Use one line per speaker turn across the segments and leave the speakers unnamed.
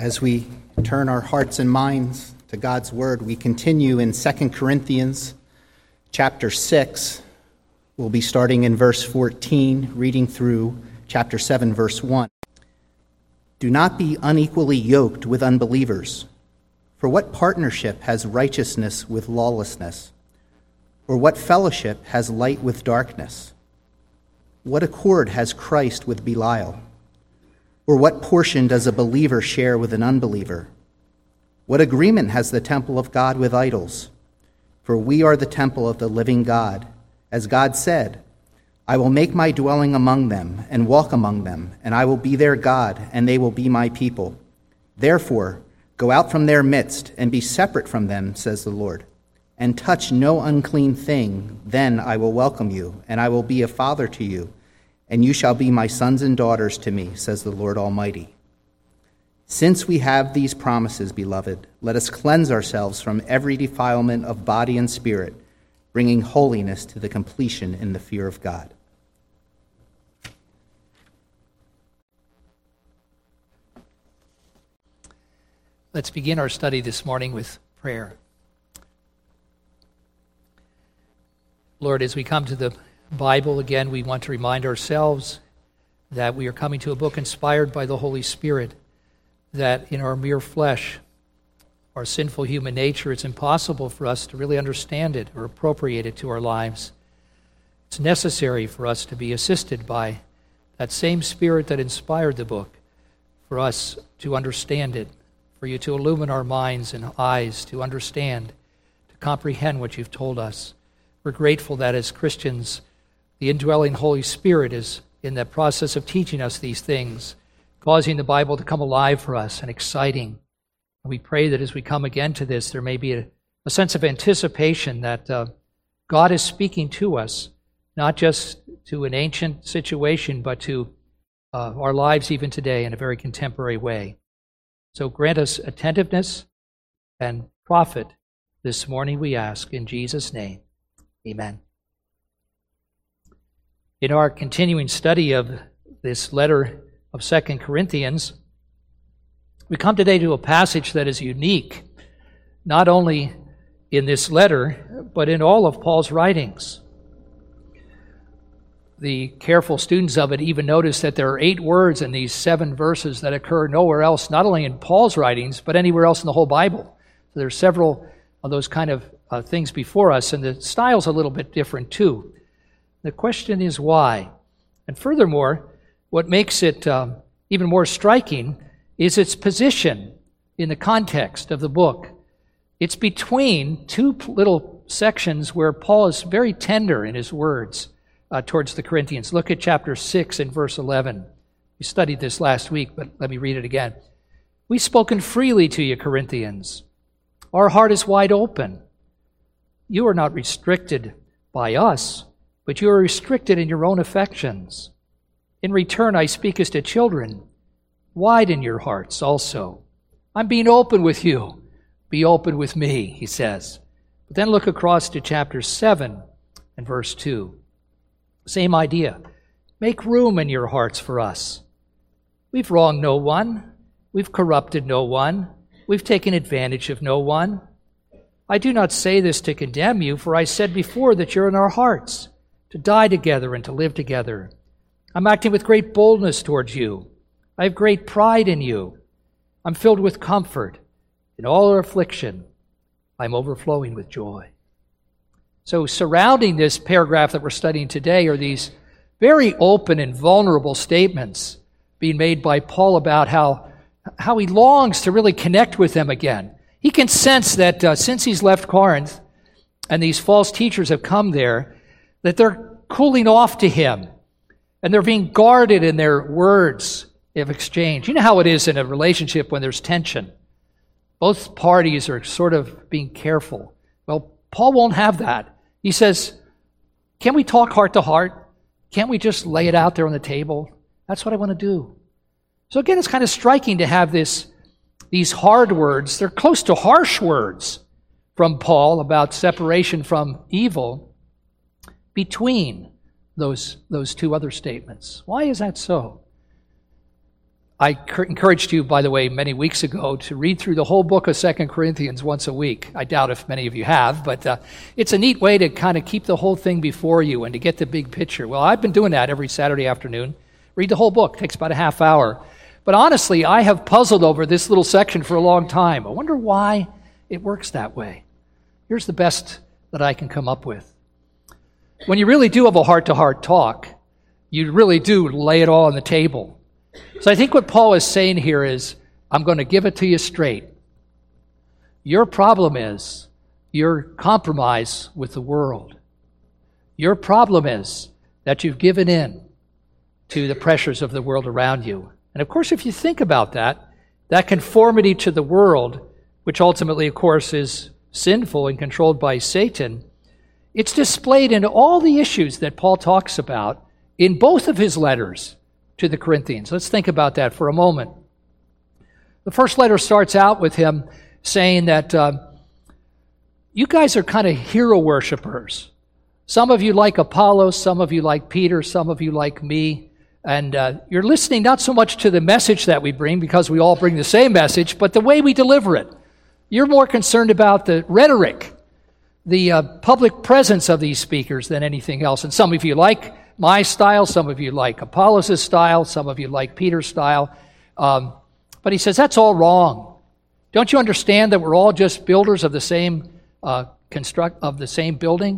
As we turn our hearts and minds to God's Word, we continue in 2 Corinthians chapter 6. We'll be starting in verse 14, reading through chapter 7, verse 1. Do not be unequally yoked with unbelievers. For what partnership has righteousness with lawlessness? Or what fellowship has light with darkness? What accord has Christ with Belial? Or what portion does a believer share with an unbeliever? What agreement has the temple of God with idols? For we are the temple of the living God. As God said, I will make my dwelling among them and walk among them, and I will be their God, and they will be my people. Therefore, go out from their midst and be separate from them, says the Lord, and touch no unclean thing. Then I will welcome you, and I will be a father to you, and you shall be my sons and daughters to me, says the Lord Almighty. Since we have these promises, beloved, let us cleanse ourselves from every defilement of body and spirit, bringing holiness to the completion in the fear of God.
Let's begin our study this morning with prayer. Lord, as we come to the Bible again, we want to remind ourselves that we are coming to a book inspired by the Holy Spirit, that in our mere flesh, our sinful human nature, it's impossible for us to really understand it or appropriate it to our lives. It's necessary for us to be assisted by that same Spirit that inspired the book, for us to understand it, for you to illumine our minds and eyes to understand, to comprehend what you've told us. We're grateful that as Christians, the indwelling Holy Spirit is in that process of teaching us these things, causing the Bible to come alive for us and exciting. And we pray that as we come again to this, there may be a sense of anticipation that God is speaking to us, not just to an ancient situation, but to our lives even today in a very contemporary way. So grant us attentiveness and profit this morning, we ask, in Jesus' name. Amen. In our continuing study of this letter of 2 Corinthians, we come today to a passage that is unique, not only in this letter, but in all of Paul's writings. The careful students of it even notice that there are 8 words in these 7 verses that occur nowhere else, not only in Paul's writings, but anywhere else in the whole Bible. So there are several of those kind of things before us, and the style's a little bit different too. The question is why? And furthermore, what makes it even more striking is its position in the context of the book. It's between 2 little sections where Paul is very tender in his words towards the Corinthians. Look at chapter 6 and verse 11. We studied this last week, but let me read it again. We've spoken freely to you, Corinthians. Our heart is wide open. You are not restricted by us, but you are restricted in your own affections. In return, I speak as to children. Widen your hearts also. I'm being open with you. Be open with me, he says. But then look across to chapter 7 and verse 2. Same idea. Make room in your hearts for us. We've wronged no one. We've corrupted no one. We've taken advantage of no one. I do not say this to condemn you, for I said before that you're in our hearts, to die together and to live together. I'm acting with great boldness towards you. I have great pride in you. I'm filled with comfort. In all our affliction, I'm overflowing with joy. So surrounding this paragraph that we're studying today are these very open and vulnerable statements being made by Paul about how he longs to really connect with them again. He can sense that since he's left Corinth and these false teachers have come there, that they're cooling off to him and they're being guarded in their words of exchange. You know how it is in a relationship when there's tension. Both parties are sort of being careful. Well, Paul won't have that. He says, can we talk heart to heart? Can't we just lay it out there on the table? That's what I want to do. So again, it's kind of striking to have these hard words. They're close to harsh words from Paul about separation from evil between those 2 other statements. Why is that so? I encouraged you, by the way, many weeks ago to read through the whole book of 2 Corinthians once a week. I doubt if many of you have, but it's a neat way to kind of keep the whole thing before you and to get the big picture. Well, I've been doing that every Saturday afternoon. Read the whole book. It takes about a half hour. But honestly, I have puzzled over this little section for a long time. I wonder why it works that way. Here's the best that I can come up with. When you really do have a heart-to-heart talk, you really do lay it all on the table. So I think what Paul is saying here is, I'm going to give it to you straight. Your problem is your compromise with the world. Your problem is that you've given in to the pressures of the world around you. And of course, if you think about that conformity to the world, which ultimately, of course, is sinful and controlled by Satan, it's displayed in all the issues that Paul talks about in both of his letters to the Corinthians. Let's think about that for a moment. The first letter starts out with him saying that you guys are kind of hero worshipers. Some of you like Apollos, some of you like Peter, some of you like me, and you're listening not so much to the message that we bring, because we all bring the same message, but the way we deliver it. You're more concerned about the rhetoric, the public presence of these speakers than anything else. And some of you like my style, some of you like Apollos' style, some of you like Peter's style. But he says, that's all wrong. Don't you understand that we're all just builders of the same building?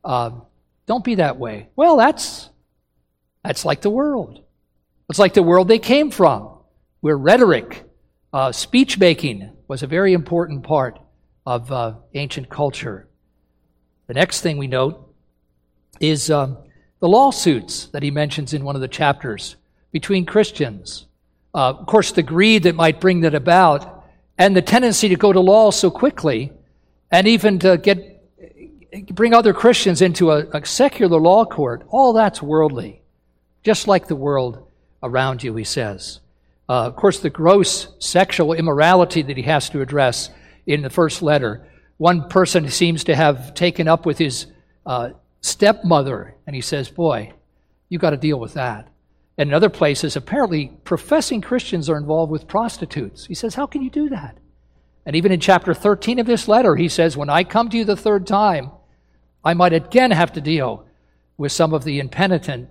Don't be that way. Well, that's like the world. It's like the world they came from, where rhetoric, speech-making was a very important part of ancient culture. The next thing we note is the lawsuits that he mentions in one of the chapters between Christians. Of course, the greed that might bring that about, and the tendency to go to law so quickly, and even to bring other Christians into a secular law court, all that's worldly, just like the world around you, he says. Of course, the gross sexual immorality that he has to address in the first letter. One person seems to have taken up with his stepmother, and he says, boy, you got to deal with that. And in other places, apparently professing Christians are involved with prostitutes. He says, how can you do that? And even in chapter 13 of this letter, he says, when I come to you the third time, I might again have to deal with some of the impenitent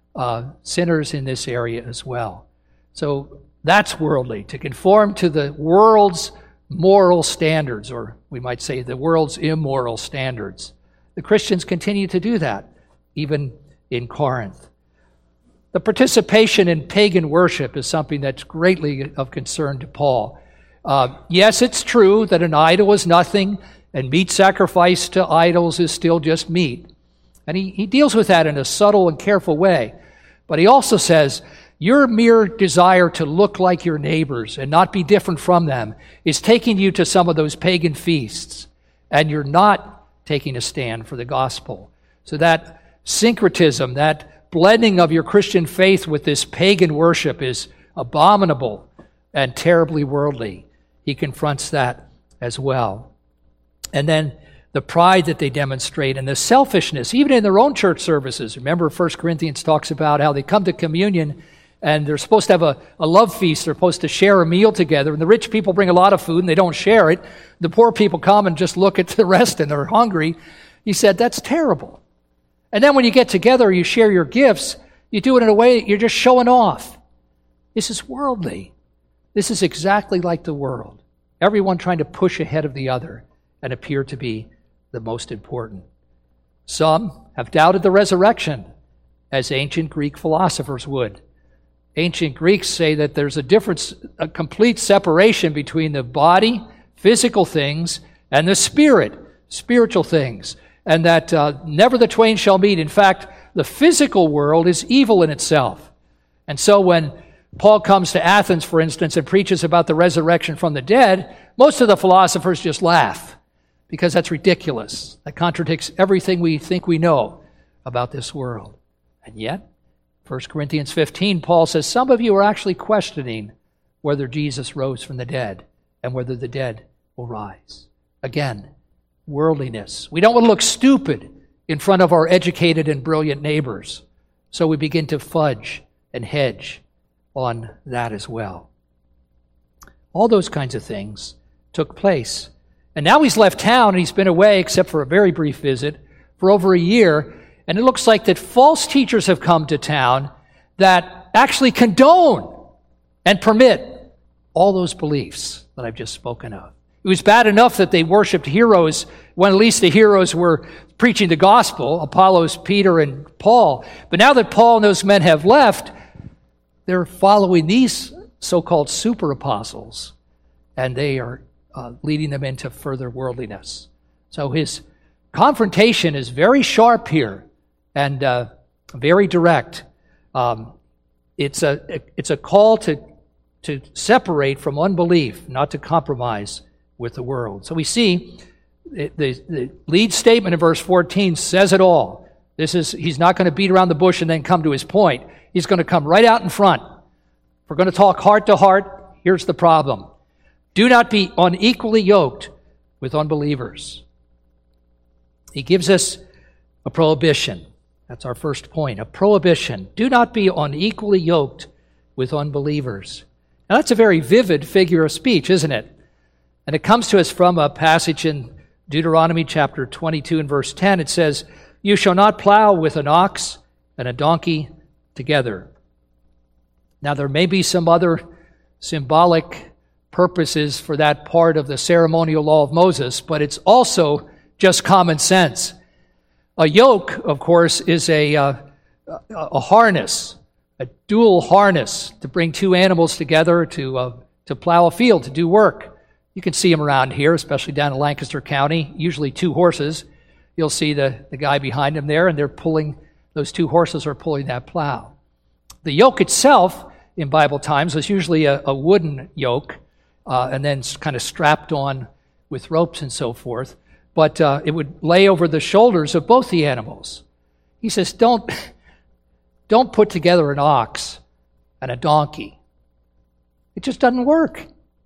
sinners in this area as well. So that's worldly, to conform to the world's moral standards, or we might say the world's immoral standards. The Christians continue to do that, even in Corinth. The participation in pagan worship is something that's greatly of concern to Paul. Yes, it's true that an idol is nothing, and meat sacrificed to idols is still just meat. And he deals with that in a subtle and careful way. But he also says, your mere desire to look like your neighbors and not be different from them is taking you to some of those pagan feasts, and you're not taking a stand for the gospel. So that syncretism, that blending of your Christian faith with this pagan worship is abominable and terribly worldly. He confronts that as well. And then the pride that they demonstrate and the selfishness, even in their own church services. Remember, 1 Corinthians talks about how they come to communion and they're supposed to have a love feast. They're supposed to share a meal together. And the rich people bring a lot of food and they don't share it. The poor people come and just look at the rest and they're hungry. He said, that's terrible. And then when you get together, you share your gifts, you do it in a way that you're just showing off. This is worldly. This is exactly like the world. Everyone trying to push ahead of the other and appear to be the most important. Some have doubted the resurrection, as ancient Greek philosophers would. Ancient Greeks say that there's a difference, a complete separation between the body, physical things, and the spirit, spiritual things, and that never the twain shall meet. In fact, the physical world is evil in itself. And so when Paul comes to Athens, for instance, and preaches about the resurrection from the dead, most of the philosophers just laugh, because that's ridiculous. That contradicts everything we think we know about this world. And yet, 1 Corinthians 15, Paul says, some of you are actually questioning whether Jesus rose from the dead and whether the dead will rise. Again, worldliness. We don't want to look stupid in front of our educated and brilliant neighbors, so we begin to fudge and hedge on that as well. All those kinds of things took place. And now he's left town, and he's been away, except for a very brief visit, for over a year. And it looks like that false teachers have come to town that actually condone and permit all those beliefs that I've just spoken of. It was bad enough that they worshipped heroes when at least the heroes were preaching the gospel, Apollos, Peter, and Paul. But now that Paul and those men have left, they're following these so-called super apostles, and they are leading them into further worldliness. So his confrontation is very sharp here and very direct. It's a call to separate from unbelief, not to compromise with the world. So we see the lead statement in verse 14 says it all. He's not going to beat around the bush and then come to his point. He's going to come right out in front. If we're going to talk heart to heart, here's the problem. Do not be unequally yoked with unbelievers. He gives us a prohibition. That's our first point, a prohibition. Do not be unequally yoked with unbelievers. Now that's a very vivid figure of speech, isn't it? And it comes to us from a passage in Deuteronomy chapter 22 and verse 10. It says, "You shall not plow with an ox and a donkey together." Now there may be some other symbolic purposes for that part of the ceremonial law of Moses, but it's also just common sense. A yoke, of course, is a harness, a dual harness to bring two animals together to plow a field, to do work. You can see them around here, especially down in Lancaster County, usually two horses. You'll see the guy behind him there, and those two horses are pulling that plow. The yoke itself, in Bible times, was usually a wooden yoke, and then kind of strapped on with ropes and so forth. But it would lay over the shoulders of both the animals. He says, don't put together an ox and a donkey. It just doesn't work.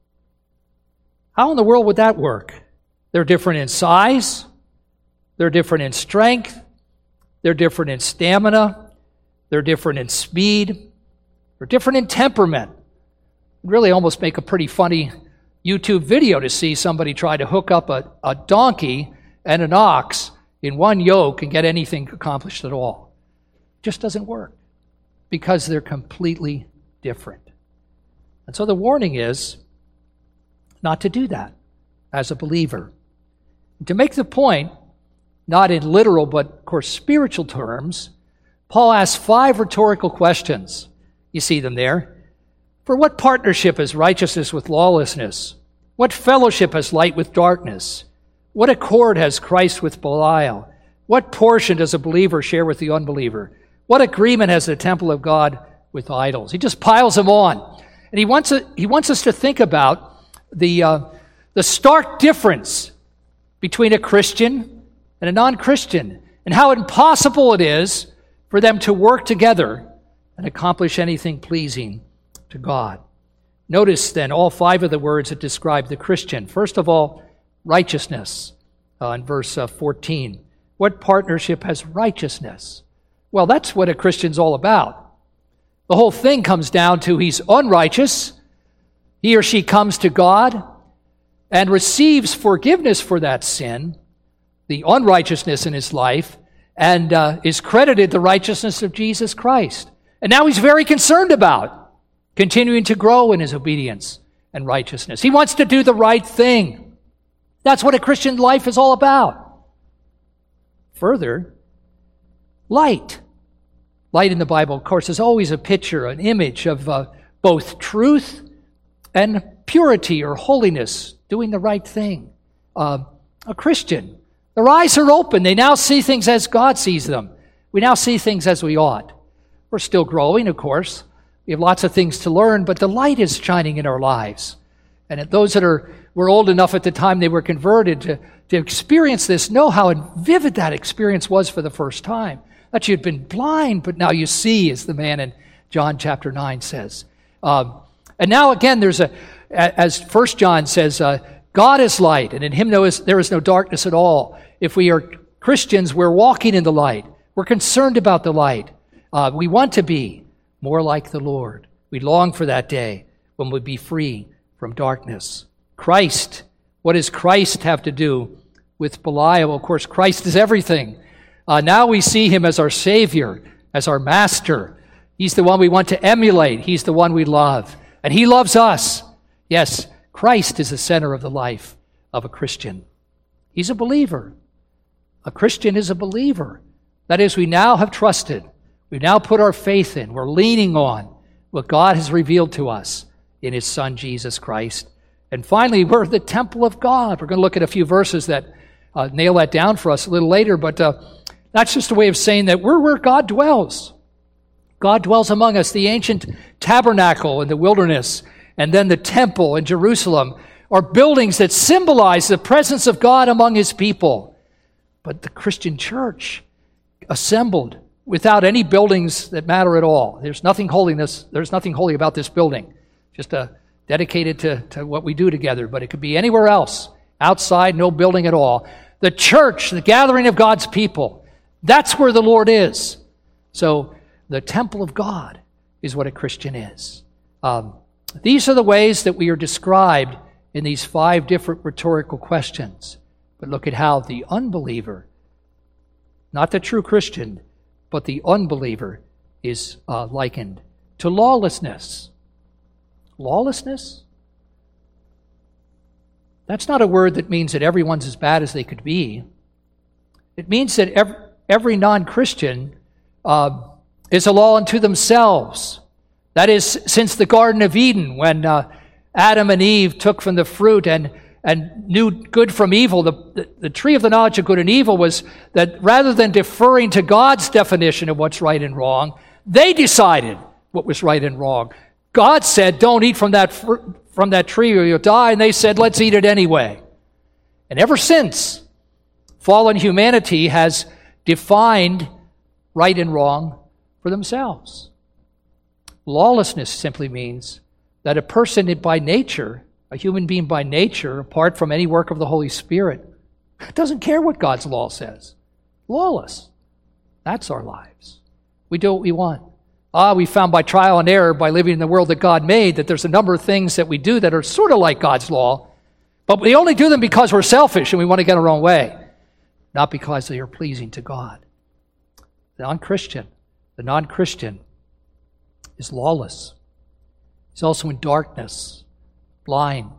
How in the world would that work? They're different in size. They're different in strength. They're different in stamina. They're different in speed. They're different in temperament. It'd really almost make a pretty funny YouTube video to see somebody try to hook up a donkey and an ox in one yoke and get anything accomplished at all. It just doesn't work because they're completely different. And so the warning is not to do that as a believer. To make the point, not in literal but, of course, spiritual terms, Paul asks 5 rhetorical questions. You see them there. For what partnership is righteousness with lawlessness? What fellowship has light with darkness? What accord has Christ with Belial? What portion does a believer share with the unbeliever? What agreement has the temple of God with idols? He just piles them on. And he wants us to think about the stark difference between a Christian and a non-Christian, and how impossible it is for them to work together and accomplish anything pleasing to God. Notice then all 5 of the words that describe the Christian. First of all, righteousness in verse 14. What partnership has righteousness? Well, that's what a Christian's all about. The whole thing comes down to he's unrighteous. He or she comes to God and receives forgiveness for that sin, the unrighteousness in his life, and is credited the righteousness of Jesus Christ. And now he's very concerned about continuing to grow in his obedience and righteousness. He wants to do the right thing. That's what a Christian life is all about. Further, light. Light in the Bible, of course, is always a picture, an image of both truth and purity or holiness, doing the right thing. A Christian, their eyes are open. They now see things as God sees them. We now see things as we ought. We're still growing, of course. We have lots of things to learn, but the light is shining in our lives. And those that were old enough at the time they were converted to experience this know how vivid that experience was for the first time. That you'd been blind, but now you see, as the man in John chapter 9 says. And now again, as 1 John says, God is light, and in him there is no darkness at all. If we are Christians, we're walking in the light. We're concerned about the light. We want to be more like the Lord. We long for that day when we'll be free from darkness. Christ, what does Christ have to do with Belial? Of course, Christ is everything. Now we see him as our Savior, as our Master. He's the one we want to emulate. He's the one we love. And he loves us. Yes, Christ is the center of the life of a Christian. He's a believer. A Christian is a believer. That is, we now have trusted. We now put our faith in. We're leaning on what God has revealed to us in his Son, Jesus Christ. And finally, we're the temple of God. We're going to look at a few verses that nail that down for us a little later, but that's just a way of saying that we're where God dwells. God dwells among us. The ancient tabernacle in the wilderness and then the temple in Jerusalem are buildings that symbolize the presence of God among his people. But the Christian church assembled without any buildings that matter at all. There's nothing holy about this building. Just dedicated to what we do together, but it could be anywhere else. Outside, no building at all. The church, the gathering of God's people, that's where the Lord is. So the temple of God is what a Christian is. These are the ways that we are described in these 5 different rhetorical questions. But look at how the unbeliever, not the true Christian, but the unbeliever is likened to lawlessness. Lawlessness? That's not a word that means that everyone's as bad as they could be. It means that every non-Christian is a law unto themselves. That is, since the Garden of Eden, when Adam and Eve took from the fruit and knew good from evil, the tree of the knowledge of good and evil was that rather than deferring to God's definition of what's right and wrong, they decided what was right and wrong. God said, don't eat from that tree or you'll die, and they said, let's eat it anyway. And ever since, fallen humanity has defined right and wrong for themselves. Lawlessness simply means that a person by nature, a human being by nature, apart from any work of the Holy Spirit, doesn't care what God's law says. Lawless. That's our lives. We do what we want. We found by trial and error, by living in the world that God made, that there's a number of things that we do that are sort of like God's law, but we only do them because we're selfish and we want to get our own way, not because they are pleasing to God. The non-Christian is lawless. He's also in darkness, blind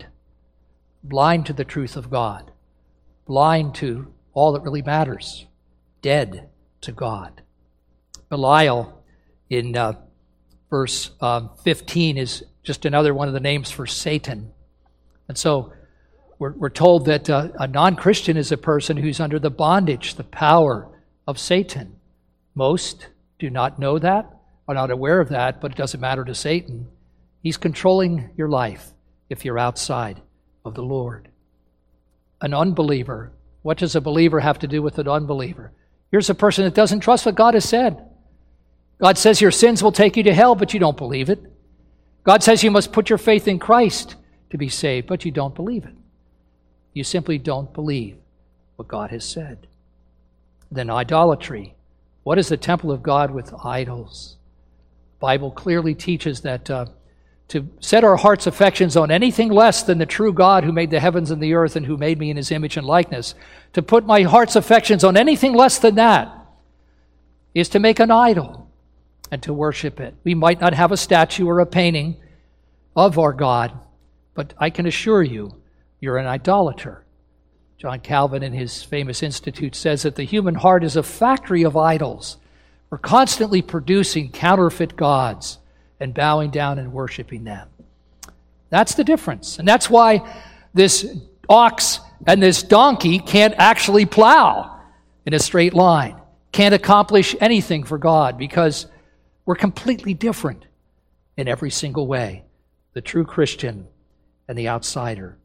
to the truth of God, blind to all that really matters, dead to God. Belial in verse 15 is just another one of the names for Satan. And so we're told that a non-Christian is a person who's under the bondage, the power of Satan. Most do not know that, are not aware of that, but it doesn't matter to Satan. He's controlling your life if you're outside of the Lord. An unbeliever. What does a believer have to do with an unbeliever? Here's a person that doesn't trust what God has said. God says your sins will take you to hell, but you don't believe it. God says you must put your faith in Christ to be saved, but you don't believe it. You simply don't believe what God has said. Then idolatry. What is the temple of God with idols? The Bible clearly teaches that to set our heart's affections on anything less than the true God who made the heavens and the earth and who made me in his image and likeness, to put my heart's affections on anything less than that is to make an idol and to worship it. We might not have a statue or a painting of our God, but I can assure you, you're an idolater. John Calvin in his famous Institute says that the human heart is a factory of idols. We're constantly producing counterfeit gods and bowing down and worshiping them. That's the difference. And that's why this ox and this donkey can't actually plow in a straight line, can't accomplish anything for God, because we're completely different in every single way, the true Christian and the outsider.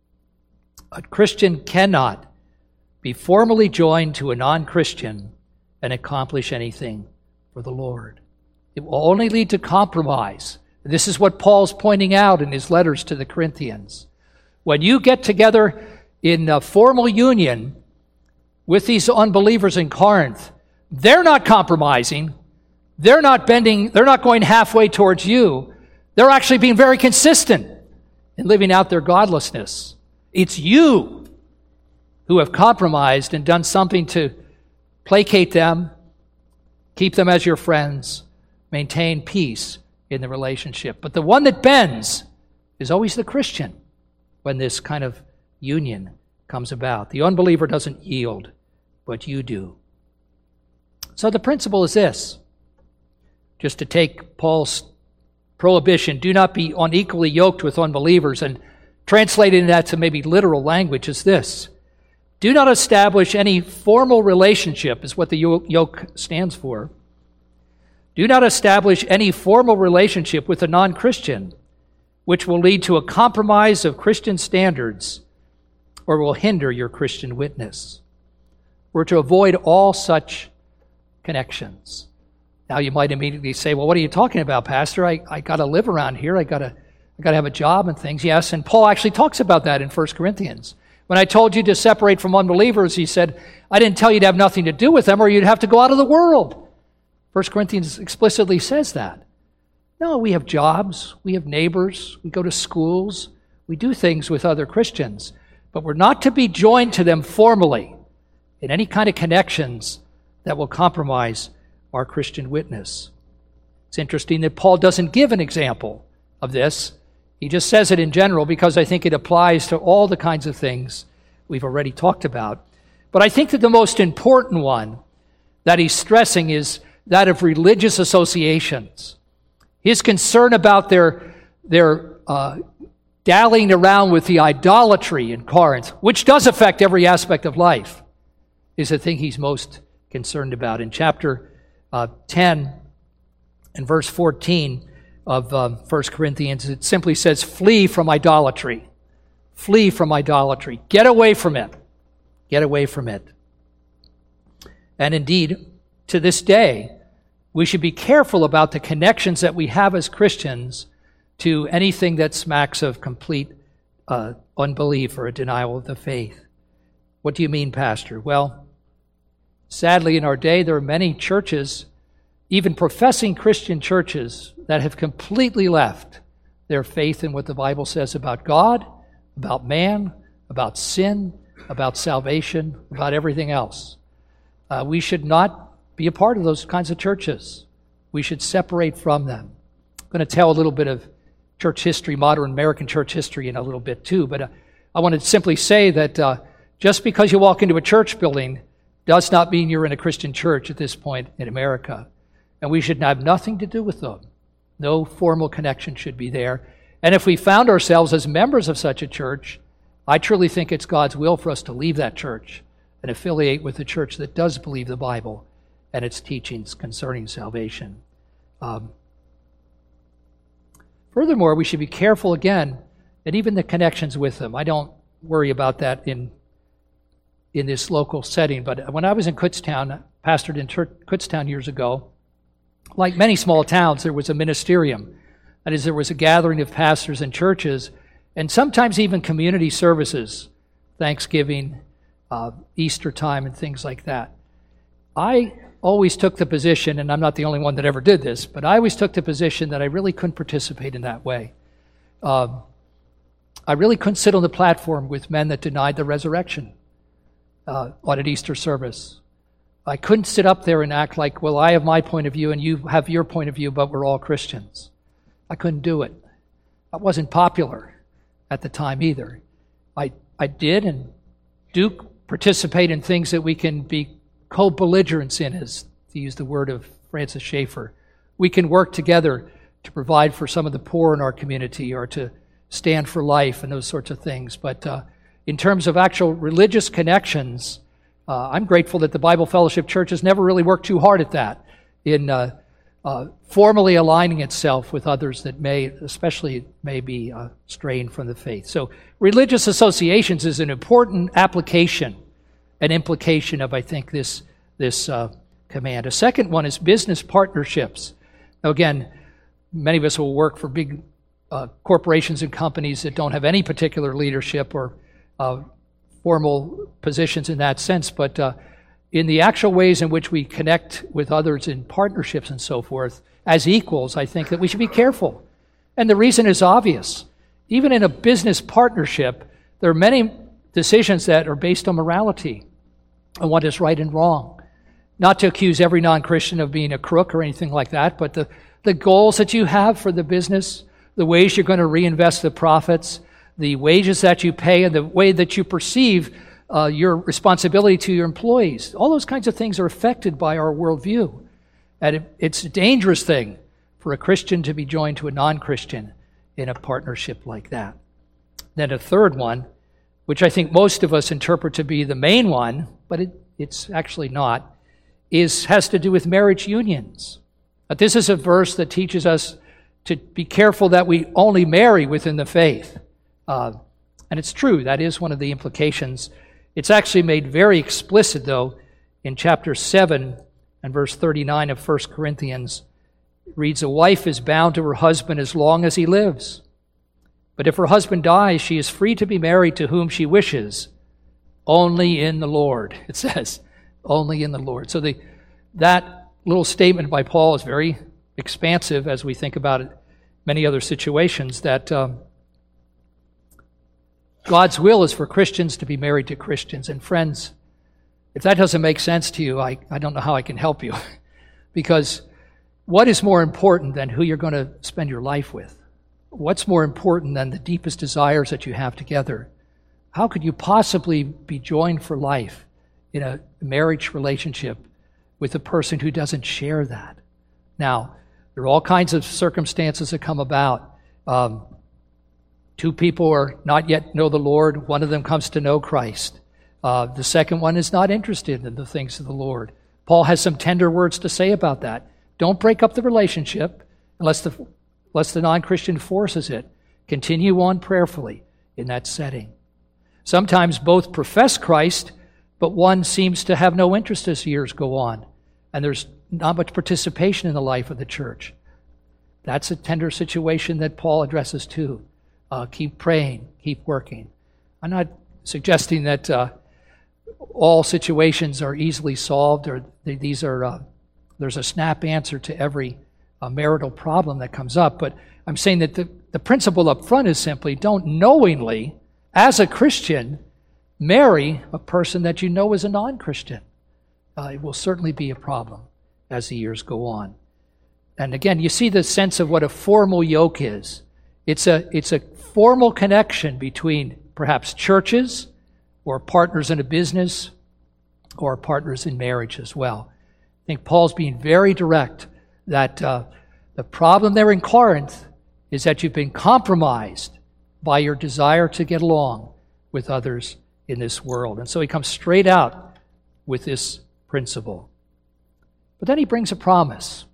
A Christian cannot be formally joined to a non-Christian and accomplish anything for the Lord. It will only lead to compromise. This is what Paul's pointing out in his letters to the Corinthians. When you get together in a formal union with these unbelievers in Corinth, they're not compromising. They're not bending. They're not going halfway towards you. They're actually being very consistent in living out their godlessness. It's you who have compromised and done something to placate them, keep them as your friends, maintain peace in the relationship. But the one that bends is always the Christian when this kind of union comes about. The unbeliever doesn't yield, but you do. So the principle is this, just to take Paul's prohibition, do not be unequally yoked with unbelievers, and translating that to maybe literal language is this. Do not establish any formal relationship, is what the yoke stands for. Do not establish any formal relationship with a non-Christian, which will lead to a compromise of Christian standards or will hinder your Christian witness. We're to avoid all such connections. Now you might immediately say, well, what are you talking about, Pastor? I got to live around here. I got to have a job and things. Yes, and Paul actually talks about that in 1 Corinthians. When I told you to separate from unbelievers, he said, I didn't tell you to have nothing to do with them or you'd have to go out of the world. 1 Corinthians explicitly says that. No, we have jobs, we have neighbors, we go to schools, we do things with other Christians, but we're not to be joined to them formally in any kind of connections that will compromise our Christian witness. It's interesting that Paul doesn't give an example of this. He just says it in general because I think it applies to all the kinds of things we've already talked about. But I think that the most important one that he's stressing is that of religious associations. His concern about their dallying around with the idolatry in Corinth, which does affect every aspect of life, is the thing he's most concerned about. In chapter 10 and verse 14 of 1 Corinthians, it simply says, flee from idolatry. Flee from idolatry. Get away from it. Get away from it. And indeed, to this day, we should be careful about the connections that we have as Christians to anything that smacks of complete unbelief or a denial of the faith. What do you mean, Pastor? Well, sadly in our day, there are many churches, even professing Christian churches, that have completely left their faith in what the Bible says about God, about man, about sin, about salvation, about everything else. We should not be a part of those kinds of churches. We should separate from them. I'm going to tell a little bit of church history, modern American church history in a little bit too, but I want to simply say that just because you walk into a church building does not mean you're in a Christian church at this point in America. And we should have nothing to do with them. No formal connection should be there. And if we found ourselves as members of such a church, I truly think it's God's will for us to leave that church and affiliate with a church that does believe the Bible and its teachings concerning salvation. Furthermore, we should be careful again, and even the connections with them. I don't worry about that in this local setting, but when I was in Kutztown, pastored in Kutztown years ago, like many small towns, there was a ministerium. That is, there was a gathering of pastors and churches, and sometimes even community services, Thanksgiving, Easter time, and things like that. I always took the position, and I'm not the only one that ever did this, but I always took the position that I really couldn't participate in that way. I really couldn't sit on the platform with men that denied the resurrection on an Easter service. I couldn't sit up there and act like, well, I have my point of view and you have your point of view, but we're all Christians. I couldn't do it. I wasn't popular at the time either. I did and do participate in things that we can be co-belligerents in, as to use the word of Francis Schaeffer. We can work together to provide for some of the poor in our community or to stand for life and those sorts of things. But in terms of actual religious connections, I'm grateful that the Bible Fellowship Church has never really worked too hard at that in formally aligning itself with others that may be straying from the faith. So religious associations is an important application, an implication of, I think, this command. A second one is business partnerships. Now again, many of us will work for big corporations and companies that don't have any particular leadership or formal positions in that sense, but in the actual ways in which we connect with others in partnerships and so forth, as equals, I think that we should be careful And the reason is obvious. Even in a business partnership, there are many decisions that are based on morality and what is right and wrong. Not to accuse every non-Christian of being a crook or anything like that, but the goals that you have for the business, the ways you're going to reinvest the profits, the wages that you pay, and the way that you perceive your responsibility to your employees. All those kinds of things are affected by our worldview. And it's a dangerous thing for a Christian to be joined to a non-Christian in a partnership like that. Then a third one, which I think most of us interpret to be the main one, but it's actually not, has to do with marriage unions. But this is a verse that teaches us to be careful that we only marry within the faith. And it's true, that is one of the implications. It's actually made very explicit, though, in chapter 7 and verse 39 of 1 Corinthians. It reads, "A wife is bound to her husband as long as he lives. But if her husband dies, she is free to be married to whom she wishes, only in the Lord," it says, only in the Lord. So that little statement by Paul is very expansive as we think about it, many other situations, that God's will is for Christians to be married to Christians. And friends, if that doesn't make sense to you, I don't know how I can help you. Because what is more important than who you're going to spend your life with? What's more important than the deepest desires that you have together? How could you possibly be joined for life in a marriage relationship with a person who doesn't share that? Now, there are all kinds of circumstances that come about. Two people are not yet know the Lord. One of them comes to know Christ. The second one is not interested in the things of the Lord. Paul has some tender words to say about that. Don't break up the relationship unless the non-Christian forces it. Continue on prayerfully in that setting. Sometimes both profess Christ, but one seems to have no interest as years go on, and there's not much participation in the life of the church. That's a tender situation that Paul addresses too. Keep praying, keep working. I'm not suggesting that all situations are easily solved, or there's a snap answer to every marital problem that comes up, but I'm saying that the principle up front is simply don't knowingly, as a Christian, marry a person that you know is a non-Christian. It will certainly be a problem as the years go on. And again, you see the sense of what a formal yoke is. It's a formal connection between perhaps churches or partners in a business or partners in marriage as well. I think Paul's being very direct that the problem there in Corinth is that you've been compromised by your desire to get along with others in this world. And so he comes straight out with this principle. But then he brings a promise.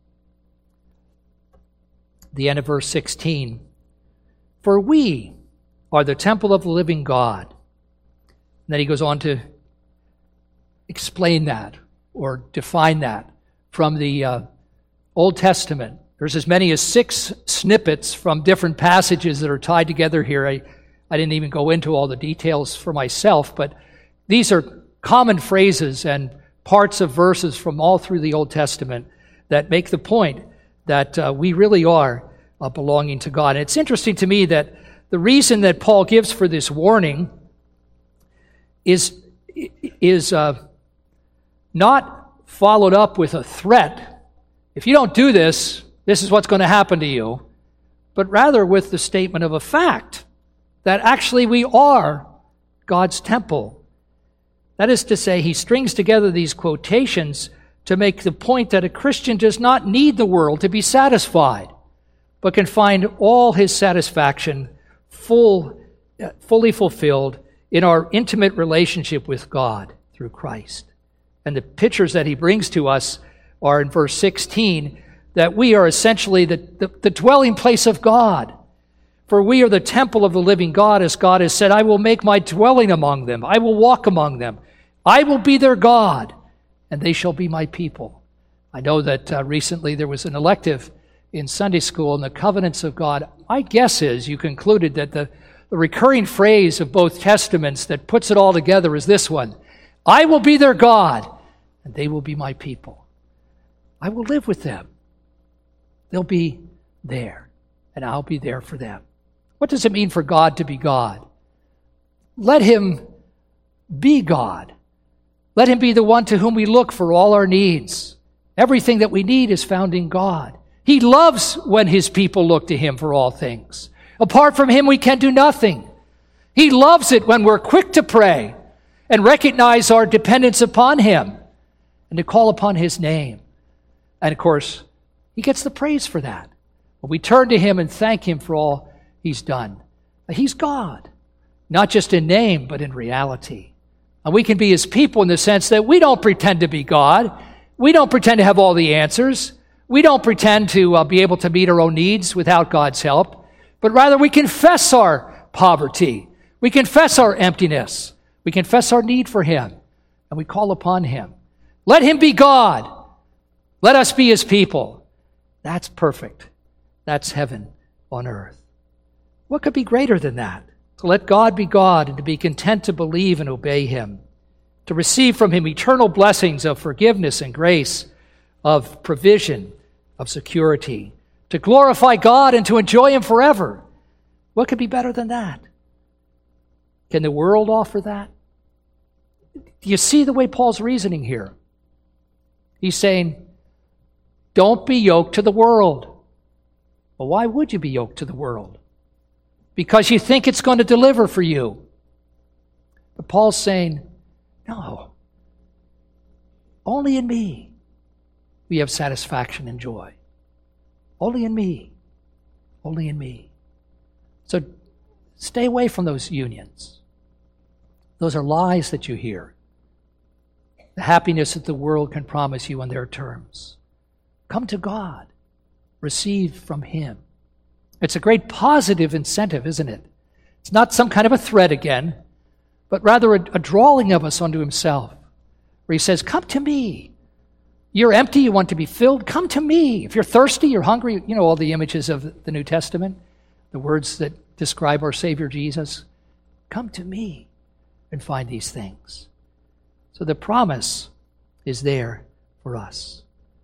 The end of verse 16. "For we are the temple of the living God." And then he goes on to explain that or define that from the Old Testament. There's as many as 6 snippets from different passages that are tied together here. I didn't even go into all the details for myself, but these are common phrases and parts of verses from all through the Old Testament that make the point that we really are belonging to God. And it's interesting to me that the reason that Paul gives for this warning is not followed up with a threat. If you don't do this, this is what's going to happen to you. But rather with the statement of a fact that actually we are God's temple. That is to say, he strings together these quotations to make the point that a Christian does not need the world to be satisfied, but can find all his satisfaction fully fulfilled in our intimate relationship with God through Christ. And the pictures that he brings to us are in verse 16, that we are essentially the dwelling place of God. For we are the temple of the living God, as God has said, "I will make my dwelling among them. I will walk among them. I will be their God, and they shall be my people." I know that recently there was an elective in Sunday school on the covenants of God. My guess is you concluded that the recurring phrase of both testaments that puts it all together is this one: "I will be their God, and they will be my people." I will live with them. They'll be there. and I'll be there for them. What does it mean for God to be God? Let him be God. Let him be the one to whom we look for all our needs. Everything that we need is found in God. He loves when his people look to him for all things. Apart from him, we can do nothing. He loves it when we're quick to pray and recognize our dependence upon him and to call upon his name. And of course, he gets the praise for that. When we turn to him and thank him for all he's done. He's God, not just in name, but in reality. And we can be his people in the sense that we don't pretend to be God. We don't pretend to have all the answers. We don't pretend to be able to meet our own needs without God's help. But rather we confess our poverty. We confess our emptiness. We confess our need for him. And we call upon him. Let him be God. Let us be his people. That's perfect. That's heaven on earth. What could be greater than that? To let God be God and to be content to believe and obey him. To receive from him eternal blessings of forgiveness and grace, of provision, of security. To glorify God and to enjoy him forever. What could be better than that? Can the world offer that? Do you see the way Paul's reasoning here? He's saying, don't be yoked to the world. Well, why would you be yoked to the world? Because you think it's going to deliver for you. But Paul's saying, no. Only in me we have satisfaction and joy. Only in me. Only in me. So stay away from those unions. Those are lies that you hear. The happiness that the world can promise you on their terms. Come to God. Receive from him. It's a great positive incentive, isn't it? It's not some kind of a threat again, but rather a drawing of us unto himself, where he says, come to me. You're empty, you want to be filled, come to me. If you're thirsty, you're hungry, you know all the images of the New Testament, the words that describe our Savior Jesus. Come to me and find these things. So the promise is there for us.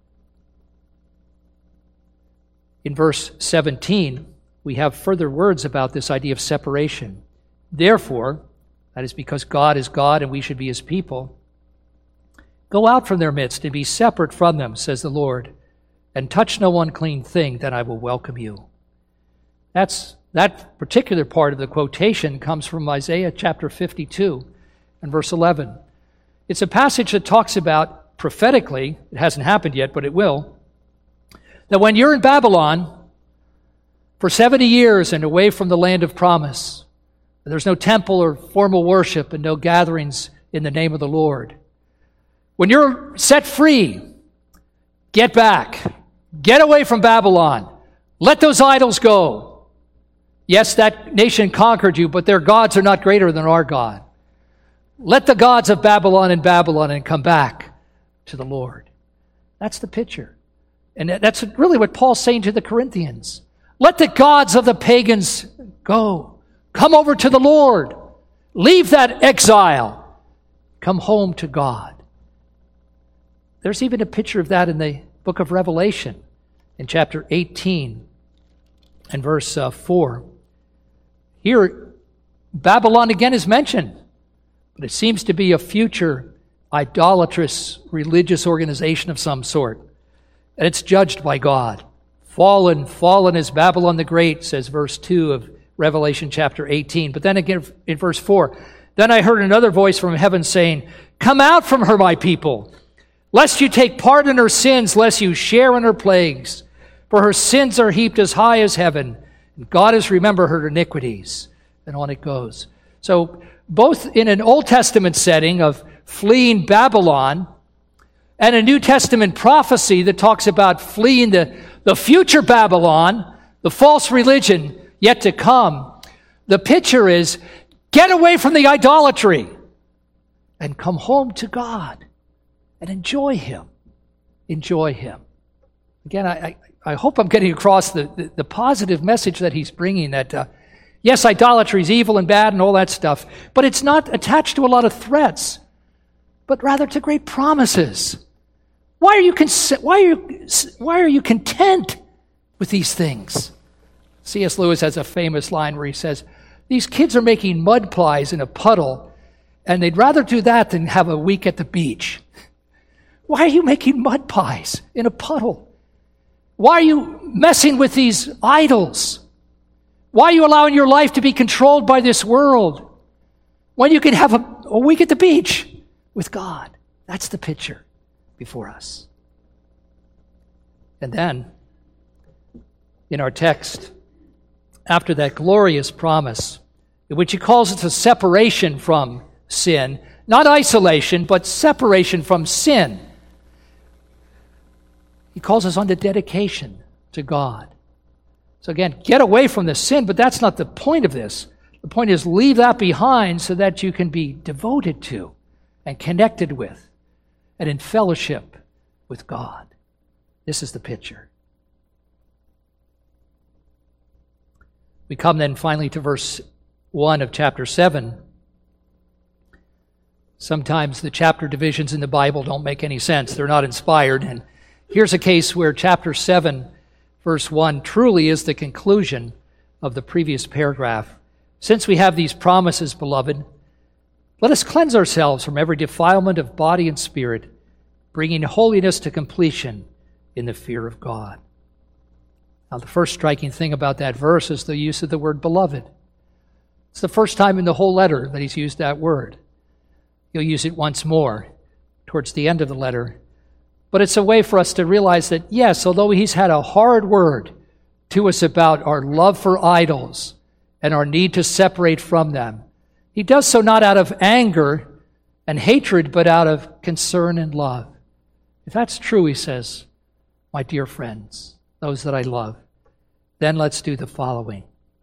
In verse 17, we have further words about this idea of separation. Therefore, that is because God is God and we should be his people, go out from their midst and be separate from them, says the Lord, and touch no unclean thing, then I will welcome you. That particular part of the quotation comes from Isaiah chapter 52 and verse 11. It's a passage that talks about prophetically, it hasn't happened yet, but it will, that when you're in Babylon for 70 years and away from the land of promise, there's no temple or formal worship and no gatherings in the name of the Lord. When you're set free, get back. Get away from Babylon. Let those idols go. Yes, that nation conquered you, but their gods are not greater than our God. Let the gods of Babylon in Babylon and come back to the Lord. That's the picture. And that's really what Paul's saying to the Corinthians. Let the gods of the pagans go. Come over to the Lord. Leave that exile. Come home to God. There's even a picture of that in the book of Revelation in chapter 18 and verse 4. Here, Babylon again is mentioned, but it seems to be a future idolatrous religious organization of some sort. And it's judged by God. Fallen, fallen is Babylon the Great, says verse 2 of Revelation chapter 18. But then again in verse 4, then I heard another voice from heaven saying, come out from her, my people, lest you take part in her sins, lest you share in her plagues. For her sins are heaped as high as heaven, and God has remembered her iniquities. And on it goes. So both in an Old Testament setting of fleeing Babylon, and a New Testament prophecy that talks about fleeing the future Babylon, the false religion yet to come. The picture is, get away from the idolatry and come home to God and enjoy him. Enjoy him. Again, I hope I'm getting across the positive message that he's bringing, that yes, idolatry is evil and bad and all that stuff, but it's not attached to a lot of threats, but rather to great promises. Why are you content with these things? C.S. Lewis has a famous line where he says, these kids are making mud pies in a puddle, and they'd rather do that than have a week at the beach. Why are you making mud pies in a puddle? Why are you messing with these idols? Why are you allowing your life to be controlled by this world when you can have a week at the beach with God? That's the picture before us. And then, in our text, after that glorious promise, in which he calls it a separation from sin, not isolation, but separation from sin, he calls us on to dedication to God. So again, get away from the sin, but that's not the point of this. The point is leave that behind so that you can be devoted to and connected with and in fellowship with God. This is the picture. We come then finally to verse 1 of chapter 7. Sometimes the chapter divisions in the Bible don't make any sense. They're not inspired. And here's a case where chapter 7, verse 1, truly is the conclusion of the previous paragraph. Since we have these promises, beloved, let us cleanse ourselves from every defilement of body and spirit, bringing holiness to completion in the fear of God. Now, the first striking thing about that verse is the use of the word beloved. It's the first time in the whole letter that he's used that word. He'll use it once more towards the end of the letter. But it's a way for us to realize that, yes, although he's had a hard word to us about our love for idols and our need to separate from them, he does so not out of anger and hatred, but out of concern and love. If that's true, he says, my dear friends, those that I love, then let's do the following.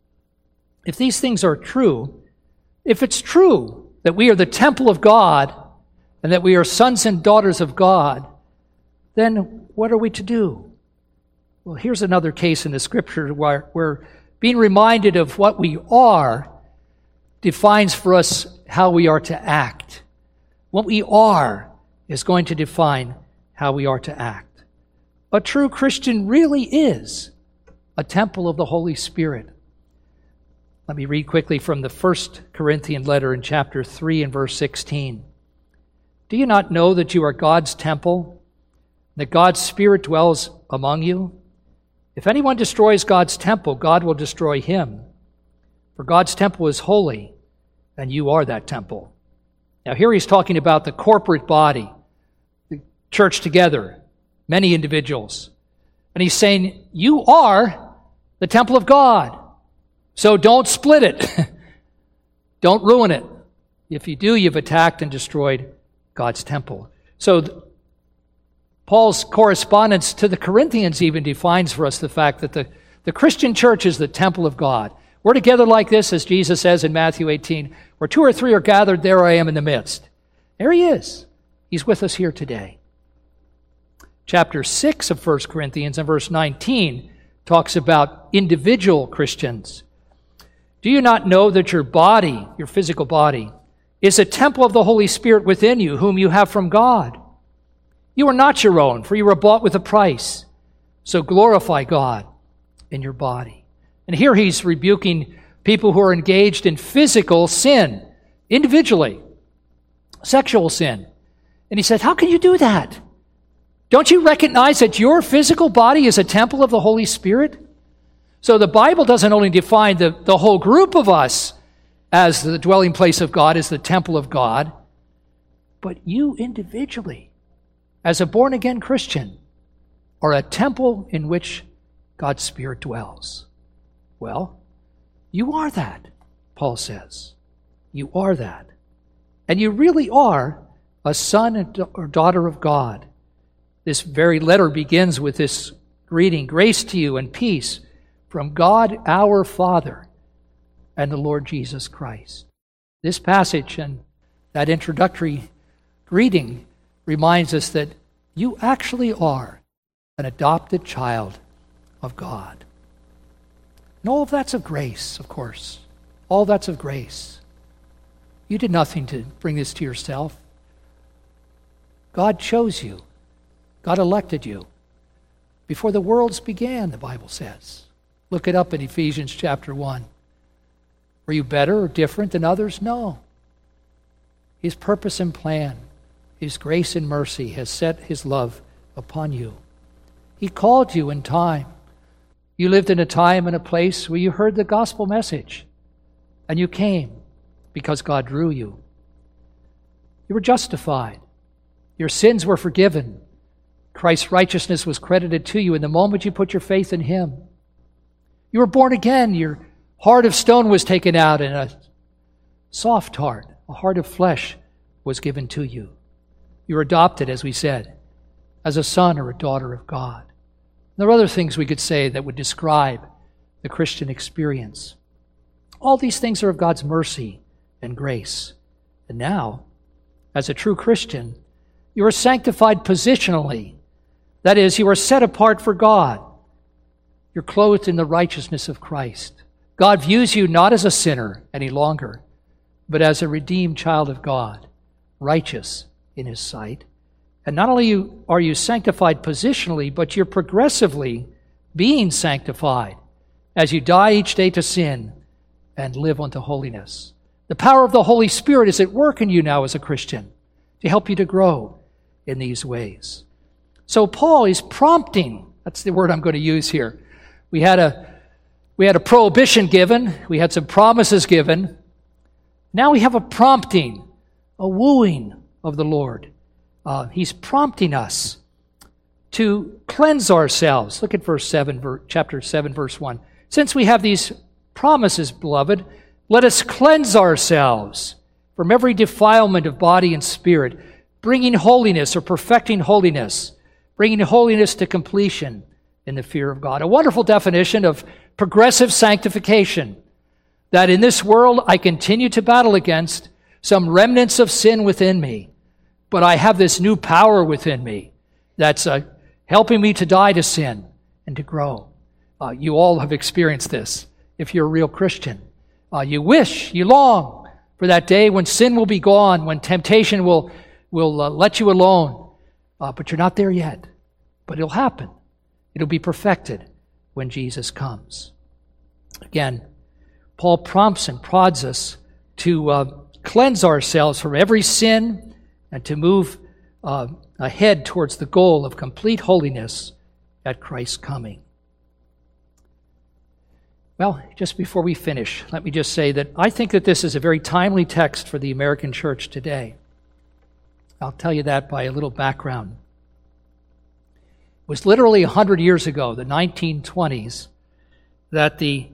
If these things are true, if it's true that we are the temple of God and that we are sons and daughters of God, then what are we to do? Well, here's another case in the Scripture where we're being reminded of what we are defines for us how we are to act. What we are is going to define how we are to act. A true Christian really is a temple of the Holy Spirit. Let me read quickly from the 1 Corinthian letter in chapter 3 and verse 16. Do you not know that you are God's temple, that God's Spirit dwells among you? If anyone destroys God's temple, God will destroy him. For God's temple is holy, and you are that temple. Now here he's talking about the corporate body, the church together, many individuals. And he's saying, you are the temple of God. So don't split it. Don't ruin it. If you do, you've attacked and destroyed God's temple. So Paul's correspondence to the Corinthians even defines for us the fact that the Christian church is the temple of God. We're together like this, as Jesus says in Matthew 18, where 2 or 3 are gathered, there I am in the midst. There he is. He's with us here today. Chapter 6 of 1 Corinthians and verse 19 talks about individual Christians. Do you not know that your body, your physical body, is a temple of the Holy Spirit within you, whom you have from God? You are not your own, for you were bought with a price. So glorify God in your body. And here he's rebuking people who are engaged in physical sin, individually, sexual sin. And he said, how can you do that? Don't you recognize that your physical body is a temple of the Holy Spirit? So the Bible doesn't only define the whole group of us as the dwelling place of God, as the temple of God, but you individually, as a born-again Christian, are a temple in which God's Spirit dwells. Well, you are that, Paul says. You are that. And you really are a son or daughter of God. This very letter begins with this greeting, grace to you and peace from God our Father and the Lord Jesus Christ. This passage and that introductory greeting reminds us that you actually are an adopted child of God. And all of that's of grace, of course. All that's of grace. You did nothing to bring this to yourself. God chose you. God elected you. Before the worlds began, the Bible says. Look it up in Ephesians chapter 1. Were you better or different than others? No. His purpose and plan, His grace and mercy has set His love upon you. He called you in time. You lived in a time and a place where you heard the gospel message, and you came because God drew you. You were justified. Your sins were forgiven. Christ's righteousness was credited to you in the moment you put your faith in Him. You were born again. Your heart of stone was taken out, and a soft heart, a heart of flesh, was given to you. You were adopted, as we said, as a son or a daughter of God. There are other things we could say that would describe the Christian experience. All these things are of God's mercy and grace. And now, as a true Christian, you are sanctified positionally. That is, you are set apart for God. You're clothed in the righteousness of Christ. God views you not as a sinner any longer, but as a redeemed child of God, righteous in His sight. And not only are you sanctified positionally, but you're progressively being sanctified as you die each day to sin and live unto holiness. The power of the Holy Spirit is at work in you now as a Christian to help you to grow in these ways. So Paul is prompting. That's the word I'm going to use here. We had a prohibition given. We had some promises given. Now we have a prompting, a wooing of the Lord. He's prompting us to cleanse ourselves. Look at chapter 7, verse 1. Since we have these promises, beloved, let us cleanse ourselves from every defilement of body and spirit, bringing holiness or perfecting holiness, bringing holiness to completion in the fear of God. A wonderful definition of progressive sanctification, that in this world I continue to battle against some remnants of sin within me, but I have this new power within me that's helping me to die to sin and to grow. You all have experienced this if you're a real Christian. You wish, you long for that day when sin will be gone, when temptation will let you alone. But you're not there yet. But it'll happen. It'll be perfected when Jesus comes. Again, Paul prompts and prods us to cleanse ourselves from every sin and to move ahead towards the goal of complete holiness at Christ's coming. Well, just before we finish, let me just say that I think that this is a very timely text for the American church today. I'll tell you that by a little background. It was literally 100 years ago, the 1920s, that the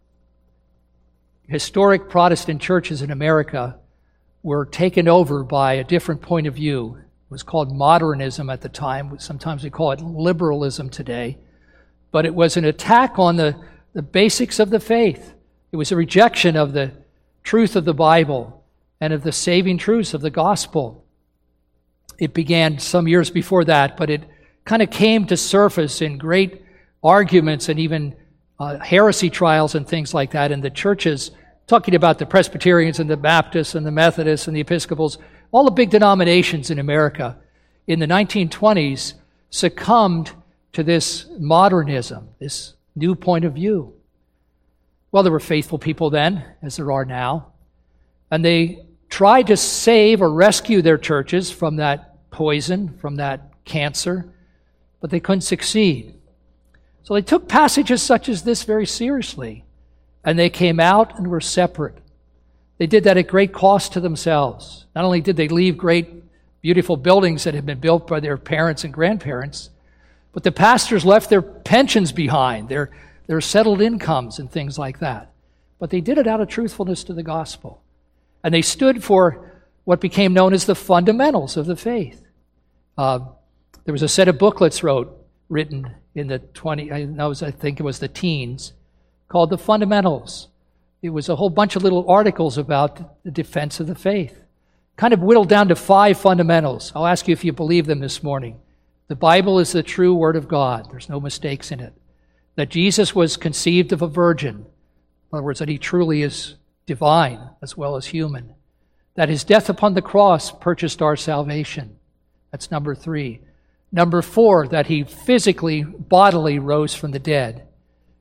historic Protestant churches in America were taken over by a different point of view. It was called modernism at the time. Sometimes we call it liberalism today. But it was an attack on the basics of the faith. It was a rejection of the truth of the Bible and of the saving truths of the gospel. It began some years before that, but it kind of came to surface in great arguments and even heresy trials and things like that in the churches, talking about the Presbyterians and the Baptists and the Methodists and the Episcopals. All the big denominations in America in the 1920s succumbed to this modernism, this new point of view. Well, there were faithful people then, as there are now, and they tried to save or rescue their churches from that poison, from that cancer, but they couldn't succeed. So they took passages such as this very seriously, and they came out and were separate. They did that at great cost to themselves. Not only did they leave great, beautiful buildings that had been built by their parents and grandparents, but the pastors left their pensions behind, their settled incomes and things like that. But they did it out of truthfulness to the gospel. And they stood for what became known as the fundamentals of the faith. There was a set of booklets written in the I think it was the teens, called The Fundamentals. It was a whole bunch of little articles about the defense of the faith, kind of whittled down to 5 fundamentals. I'll ask you if you believe them this morning. The Bible is the true Word of God. There's no mistakes in it. That Jesus was conceived of a virgin. In other words, that He truly is divine as well as human. That His death upon the cross purchased our salvation. That's number 3. Number 4, that He physically, bodily rose from the dead.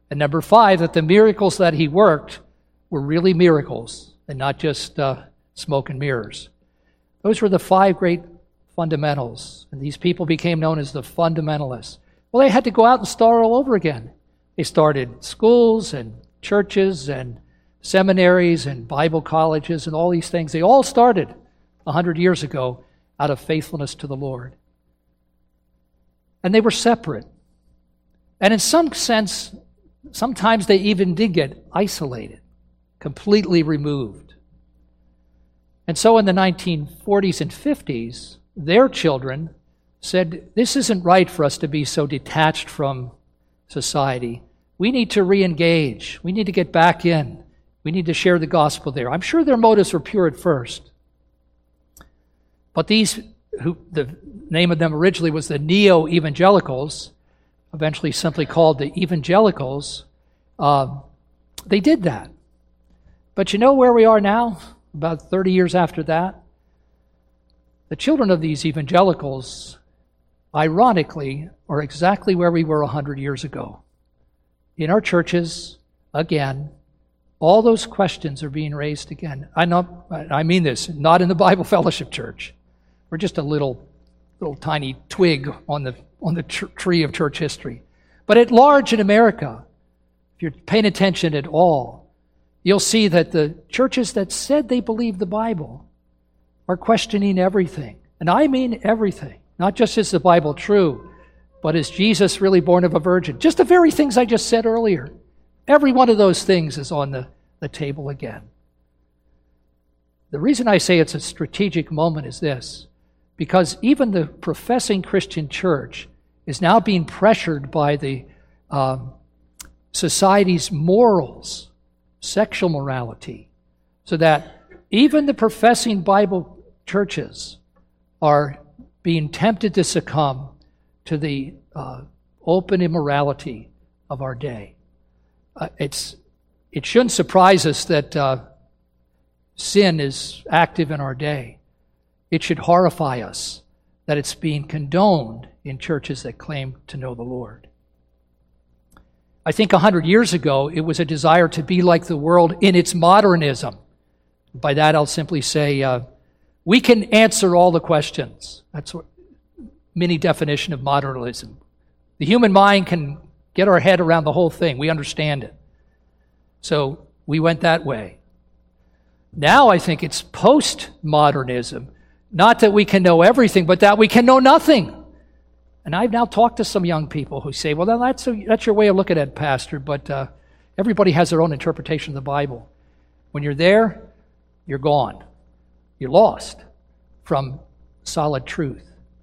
And number 5, that the miracles that he worked were really miracles and not just smoke and mirrors. Those were the 5 great fundamentals. And these people became known as the fundamentalists. Well, they had to go out and start all over again. They started schools and churches and seminaries and Bible colleges and all these things. They all started 100 years ago out of faithfulness to the Lord. And they were separate. And in some sense, sometimes they even did get isolated, completely removed. And so in the 1940s and 50s, their children said, this isn't right for us to be so detached from society. We need to re-engage. We need to get back in. We need to share the gospel there. I'm sure their motives were pure at first. But these, the name of them originally was the Neo-Evangelicals, eventually simply called the Evangelicals, they did that. But you know where we are now, about 30 years after that? The children of these evangelicals, ironically, are exactly where we were 100 years ago. In our churches, again, all those questions are being raised again. I mean this, not in the Bible Fellowship Church. We're just a little tiny twig on the tree of church history. But at large in America, if you're paying attention at all, you'll see that the churches that said they believed the Bible are questioning everything. And I mean everything. Not just is the Bible true, but is Jesus really born of a virgin? Just the very things I just said earlier. Every one of those things is on the table again. The reason I say it's a strategic moment is this, because even the professing Christian church is now being pressured by the society's morals, sexual morality, so that even the professing Bible churches are being tempted to succumb to the open immorality of our day. It shouldn't surprise us that sin is active in our day. It should horrify us that it's being condoned in churches that claim to know the Lord. I think 100 years ago, it was a desire to be like the world in its modernism. By that, I'll simply say, we can answer all the questions. That's what mini definition of modernism. The human mind can get our head around the whole thing. We understand it. So we went that way. Now I think it's postmodernism. Not that we can know everything, but that we can know nothing. And I've now talked to some young people who say, well, that's your way of looking at it, Pastor, but everybody has their own interpretation of the Bible. When you're there, you're gone. You're lost from solid truth.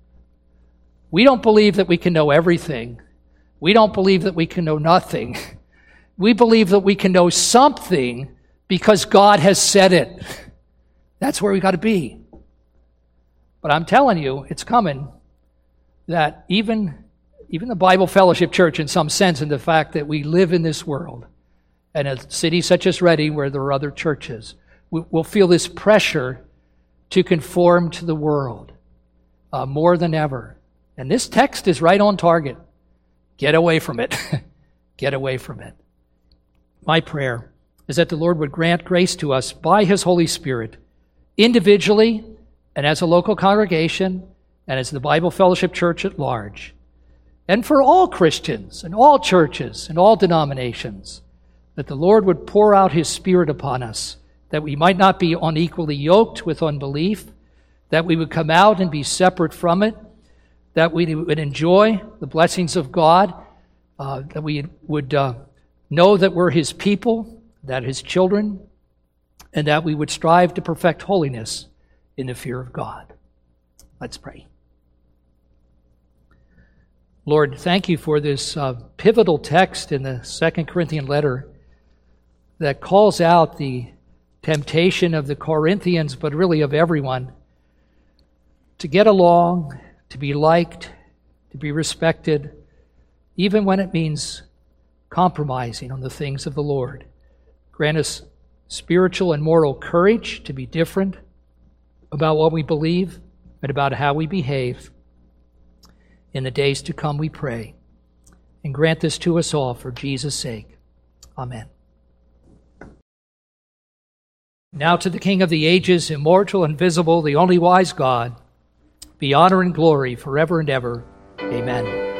We don't believe that we can know everything. We don't believe that we can know nothing. We believe that we can know something because God has said it. That's where we got to be. But I'm telling you, it's coming that even the Bible Fellowship Church, in some sense, in the fact that we live in this world, and a city such as Reading, where there are other churches, will feel this pressure to conform to the world more than ever. And this text is right on target. Get away from it. Get away from it. My prayer is that the Lord would grant grace to us by His Holy Spirit, individually and as a local congregation and as the Bible Fellowship Church at large, and for all Christians and all churches and all denominations, that the Lord would pour out His Spirit upon us, that we might not be unequally yoked with unbelief, that we would come out and be separate from it, that we would enjoy the blessings of God, that we would know that we're His people, that His children, and that we would strive to perfect holiness in the fear of God. Let's pray. Lord, thank You for this pivotal text in the 2 Corinthian letter that calls out the temptation of the Corinthians, but really of everyone, to get along, to be liked, to be respected, even when it means compromising on the things of the Lord. Grant us spiritual and moral courage to be different about what we believe and about how we behave. In the days to come, we pray. And grant this to us all for Jesus' sake. Amen. Now to the King of the ages, immortal, invisible, the only wise God, be honor and glory forever and ever. Amen.